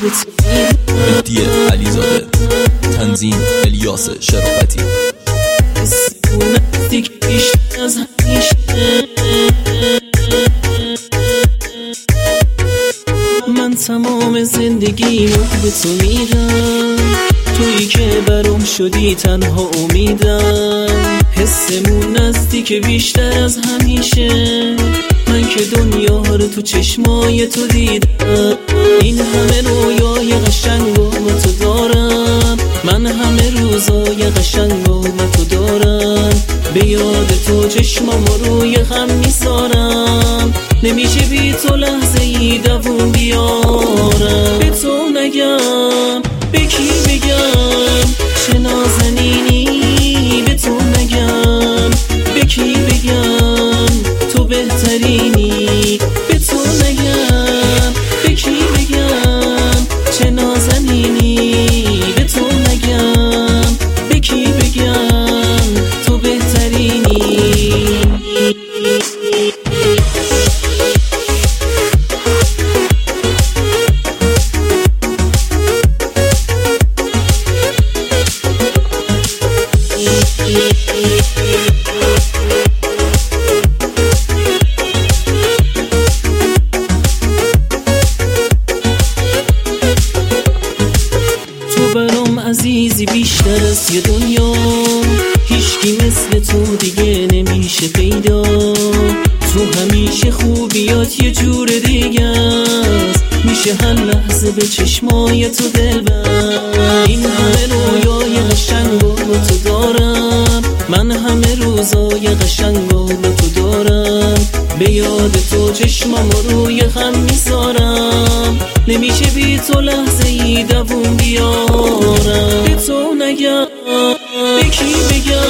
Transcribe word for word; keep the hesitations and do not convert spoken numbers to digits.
به تو میدم. مهدی علیزاده، تنظیم الیاس شرافتی. اون نزدیک بیشتر از همیشه، من تمام زندگیمو به تو میدم، تویی که برام شدی تنها امیدم. حسمون نزدیک بیشتر از همیشه، من که دنیا رو تو چشمای تو دیدم. این همه رویای قشنگو با تو دارم، من همه روزای قشنگو با تو دارم. به یاد تو چشمامو روی خم میذارم، نمیشه بی تو لحظه ای دووم بیارم. به تو نگم به کی بگم چه نازنینی، به تو نگم به کی بگم تو بهترینی. به تو نگم به کی بگم چه نازنینی، به تو نگم به کی بگم تو بهترینی. تو برام عزیزی بیشتر از یه دنیا، هیچکی مثل تو دیگه نمیشه پیدا. تو همیشه خوبیات یه جور دیگه است، میشه هر لحظه به چشمای تو دل بست. این همه رویای قشنگو با تو دارم، من همه روزای قشنگو با تو دارم. به یاد تو چشمامو روی خم میذارم، نمیشه بی تو لحظه ای دووم بیارم. به تو نگم به کی بگم